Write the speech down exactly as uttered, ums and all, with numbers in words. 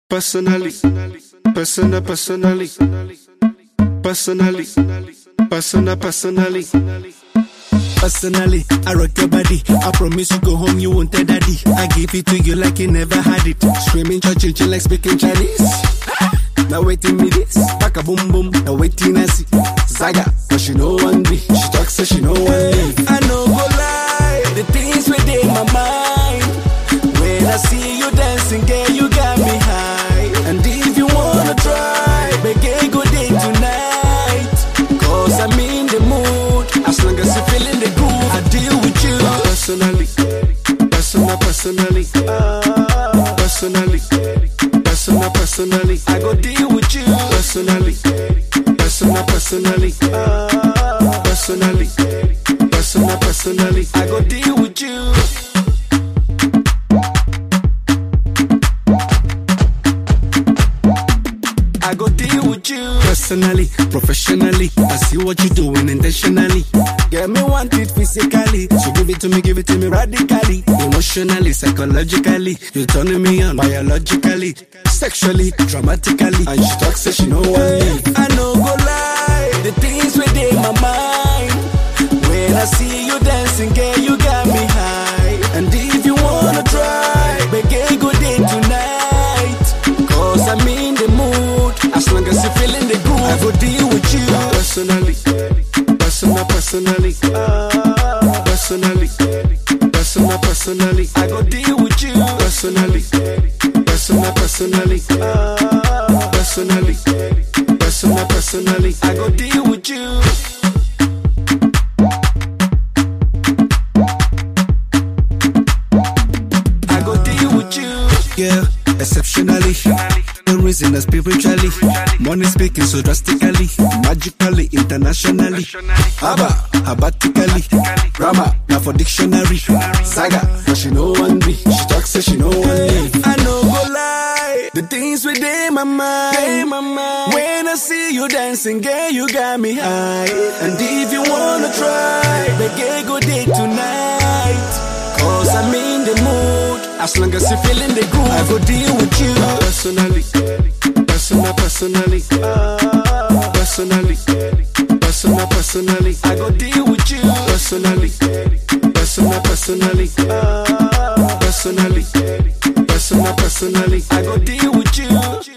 Personally, personal, personally, personally, personal, personally. Personally, I rock your body. I promise you go home, you won't tell daddy. I give it to you like you never had it. Screaming, church, chill like speaking Chinese. Now waiting me this, back a boom boom. Now waiting I see Zaga, but she know one be. She talks so she know one leave. I know go lie, the things within my mind. When I see you dancing, girl, you got me high. And if you wanna try, make a good day tonight. Cause I'm in the mood, as long as you're feeling the groove, I deal with you. Personally, personal, personally, personally, personal, personally, I go deal with you. personally, personal, personally, personally, personal, personally. I go deal with you. I go deal with you. Personally, professionally, I see what you're doing intentionally. Get me want it physically, So give it to me, give it to me radically. emotionally, psychologically. You're turning me on biologically, sexually, dramatically. And she talks so she know one leave. I know go lie, the things within my mind. When I see you dancing, girl, you got me high. And if you wanna try, make a good day tonight. Cause I'm in the mood, as long as you're feeling the groove, I go deal with you. Personally, personal, personally, personally, personal, personally, I go deal with you. personally, personal, personally, personally, personal, personally. I go deal with you. I go deal with you. Yeah, exceptionally, the reason is spiritually, money speaking so drastically, magically, internationally, Abba, abatically, grammar, now for dictionary, Saga, but she know one be, she talks so she know one leave. I know go lie, the things within my mind. When I see you dancing, girl, you got me high. And if you wanna try, make a good day tonight. Cause I'm in the mood, as long as you're feeling the groove, I go deal with you. Personally, personal, personally, personally, personal, personally, I go deal with you. personally, personal, personally, personally, personal, personally. I go deal with you.